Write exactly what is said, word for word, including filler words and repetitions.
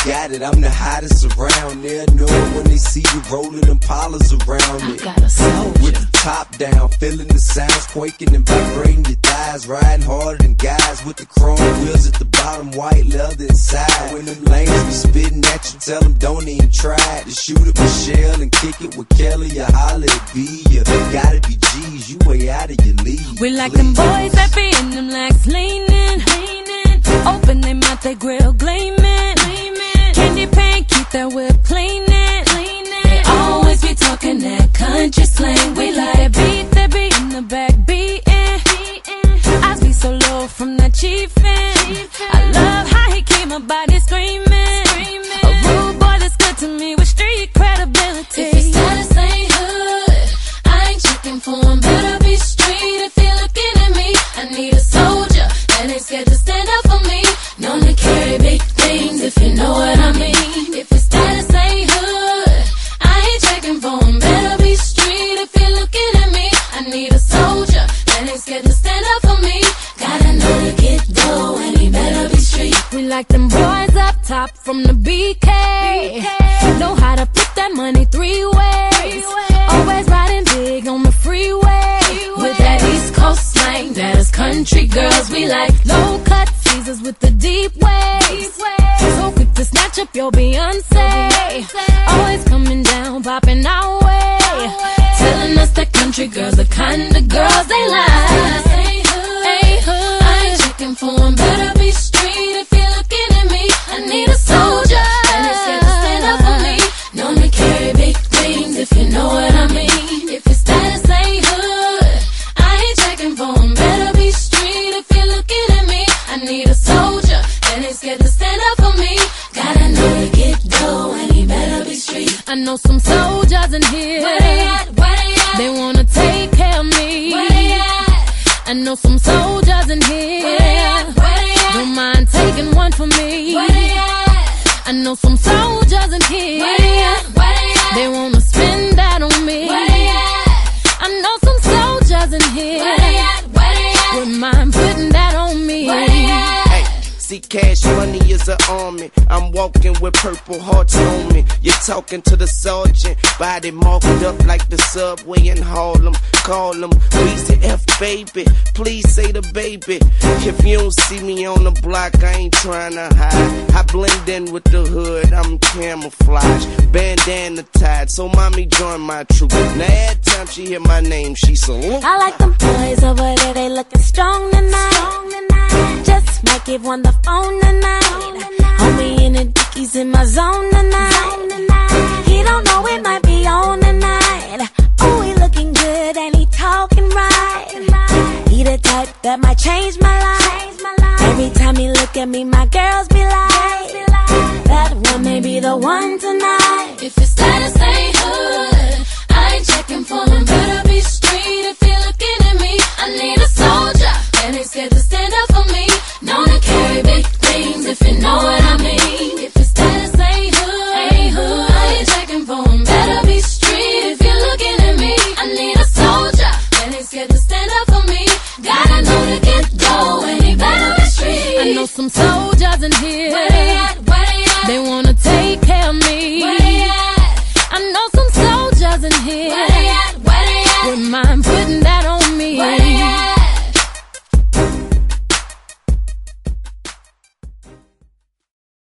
got it, I'm the hottest around. They'll know it when they see you rolling them polars around it. I got a soldier. With the top down, feeling the sounds quaking and vibrating your thighs, riding harder than guys with the chrome wheels at the bottom, white leather inside. When them lanes be spitting at you, tell them don't even try to shoot at Michelle and kick it with Kelly or holla at B. You gotta be G's, you way out of your league. We like them boys that be in them legs leaning, leaning. Open their mouth, they grill gleaming, gleaming. Candy paint, keep that whip cleaning, cleaning. They always be talking that country slang. We like that beat, that beat in the back beating. I be so low from that chiefin'. I love how he keep my body screaming. A rude boy that's good to me with street credibility. If his status ain't hood, I ain't checking for him. Better be street if you're looking at me. I need a soldier that ain't scared to stand up for me. Known to carry big things, if you know what I mean. If his status ain't hood, I ain't checking for him. Better be street if you're looking at me. I need a soldier that ain't scared to stand up for me. Gotta know to get dough and he better be street. We like them boys up top from the B K. B K. Know how to put that money three ways. Always riding big on the freeway. freeway. With that East Coast slang, that is country girls. We like low cut Caesars with the deep waves. So quick to snatch up your Beyonce. Always coming down, popping our way. Telling us that country girls the kind of girls they like. Ain't hood, ain't hood. I ain't checking for him. Better be street if you're looking at me. I need a soldier that is scared to stand up for me. Known to carry big things, if you know what I mean. If his status ain't hood, I ain't checking for him. Better be street if you're looking at me. I need a soldier that ain't scared to stand up for me. Gotta know to get dough and he better be street. I know some soldiers in here. Where they at? Where they at? They wanna take care of me. Where they at? I know some soldiers in here. Where they at? Where they at? Don't mind taking one for me. Where they at? I know some soldiers in here. Where they at? Where they at? They wanna spend that on me. Where they at? I know some soldiers in here. Where they at? Where they at? Wouldn't mind putting that on me. Where they at? Hey, see, cash money is an army. I'm walking with purple hearts on me. You're talking to the sergeant, body marked up like the subway in Harlem. Call him Weezy F, baby. Please say the baby. If you don't see me on the block, I ain't trying to hide. I blend in with the hood, I'm camouflage. Bandana tied, so mommy join my troop. Now every time she hear my name, she salute. I like them boys over there, they looking strong tonight. Strong tonight. Just might give one the phone tonight. Homie in the dickies in my zone tonight. He don't know it might be on tonight. Oh, he looking good and he talking right. He the type that might change my life. Every time he look at me, my girls be like, that one may be the one tonight. If his status ain't hood, I ain't checking for him. Better be street if you're looking at me. I need a soldier that ain't scared to stand up for me. Known to carry big things, if you know what I mean. If his status ain't hood, ain't hood, I ain't checking for him. Better be street if you're looking at me. I need a soldier that ain't scared to stand up for me. Gotta know to get dough and he better be street. I know some soldiers in here. Where they at? Where they at? They wanna